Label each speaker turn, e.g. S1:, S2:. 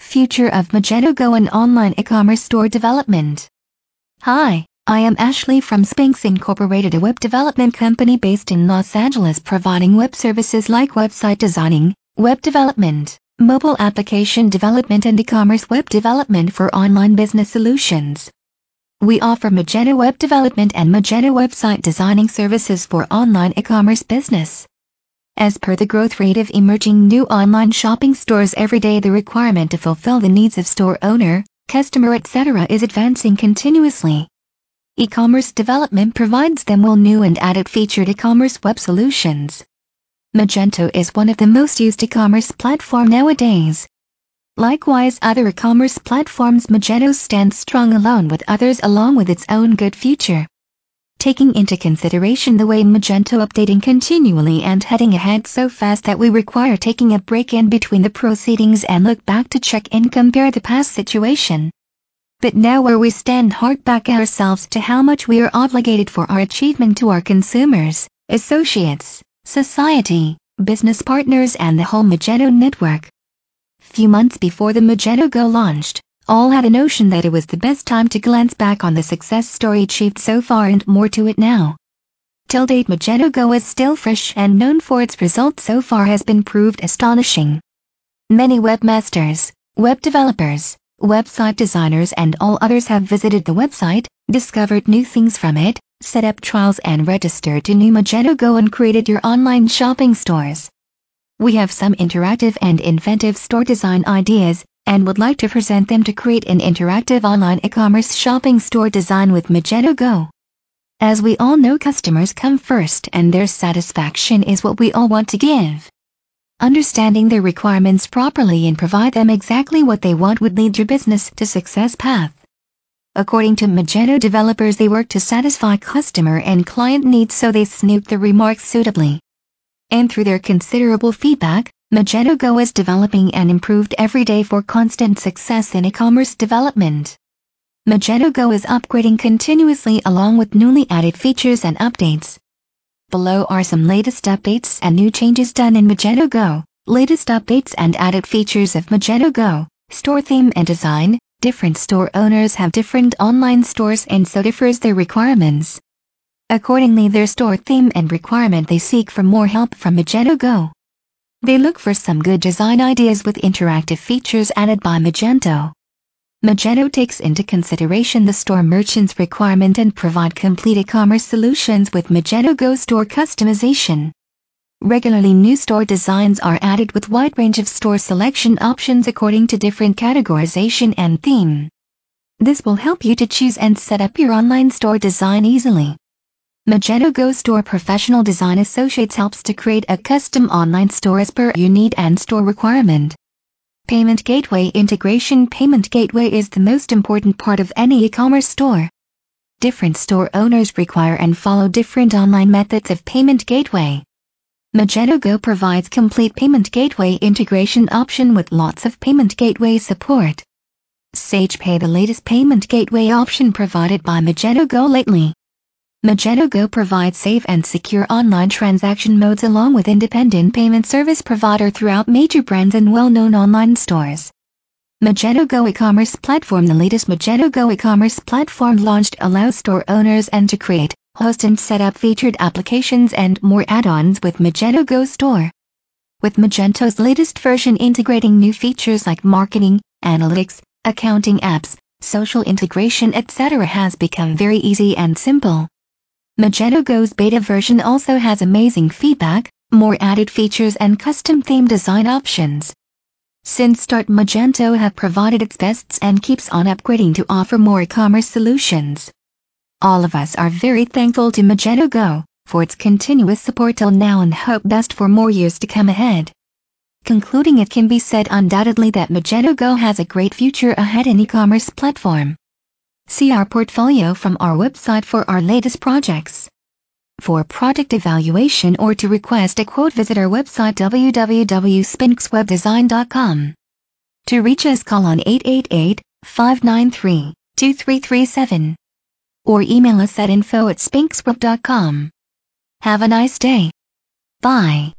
S1: future of Magento Go and online e-commerce store development. Hi, I am Ashley from Spinx Incorporated, a web development company based in Los Angeles providing web services like website designing, web development, mobile application development and e-commerce web development for online business solutions. We offer Magento web development and Magento website designing services for online e-commerce business. As per the growth rate of emerging new online shopping stores every day, the requirement to fulfill the needs of store owner, customer, etc. is advancing continuously. E-commerce development provides them with new and added featured e-commerce web solutions. Magento is one of the most used e-commerce platform nowadays. Likewise, other e-commerce platforms, Magento stands strong alone with others along with its own good future. Taking into consideration the way Magento updating continually and heading ahead so fast that we require taking a break in between the proceedings and look back to check and compare the past situation. But now where we stand, hark back ourselves to how much we are obligated for our achievement to our consumers, associates, society, business partners and the whole Magento network. Few months before the Magento Go launched, all had a notion that it was the best time to glance back on the success story achieved so far and more to it now. Till date, Magento Go is still fresh and known for its results so far has been proved astonishing. Many webmasters, web developers, website designers and all others have visited the website, discovered new things from it, set up trials and registered to new Magento Go and created your online shopping stores. We have some interactive and inventive store design ideas, and would like to present them to create an interactive online e-commerce shopping store design with Magento Go. As we all know, customers come first and their satisfaction is what we all want to give. Understanding their requirements properly and provide them exactly what they want would lead your business to success path. According to Magento developers, they work to satisfy customer and client needs, so they snoop the remarks suitably. And through their considerable feedback, Magento Go is developing and improved every day for constant success in e-commerce development. Magento Go is upgrading continuously along with newly added features and updates. Below are some latest updates and new changes done in Magento Go, latest updates and added features of Magento Go, store theme and design. Different store owners have different online stores and so differs their requirements. Accordingly, their store theme and requirement, they seek for more help from Magento Go. They look for some good design ideas with interactive features added by Magento. Magento takes into consideration the store merchant's requirement and provide complete e-commerce solutions with Magento Go store customization. Regularly, new store designs are added with wide range of store selection options according to different categorization and theme. This will help you to choose and set up your online store design easily. Magento Go Store Professional Design Associates helps to create a custom online store as per your need and store requirement. Payment gateway integration. Payment gateway is the most important part of any e-commerce store. Different store owners require and follow different online methods of payment gateway. Magento Go provides complete payment gateway integration option with lots of payment gateway support. Sage Pay, the latest payment gateway option provided by Magento Go lately. Magento Go provides safe and secure online transaction modes along with independent payment service provider throughout major brands and well-known online stores. Magento Go e-commerce platform. The latest Magento Go e-commerce platform launched allows store owners and to create, host and set up featured applications and more add-ons with Magento Go Store. With Magento's latest version integrating new features like marketing, analytics, accounting apps, social integration, etc. has become very easy and simple. Magento Go's beta version also has amazing feedback, more added features and custom theme design options. Since start, Magento have provided its best and keeps on upgrading to offer more e-commerce solutions. All of us are very thankful to Magento Go for its continuous support till now and hope best for more years to come ahead. Concluding, it can be said undoubtedly that Magento Go has a great future ahead in e-commerce platform. See our portfolio from our website for our latest projects. For product evaluation or to request a quote, visit our website www.spinxwebdesign.com. To reach us, call on 888-593-2337 or email us at info@spinxweb.com. Have a nice day. Bye.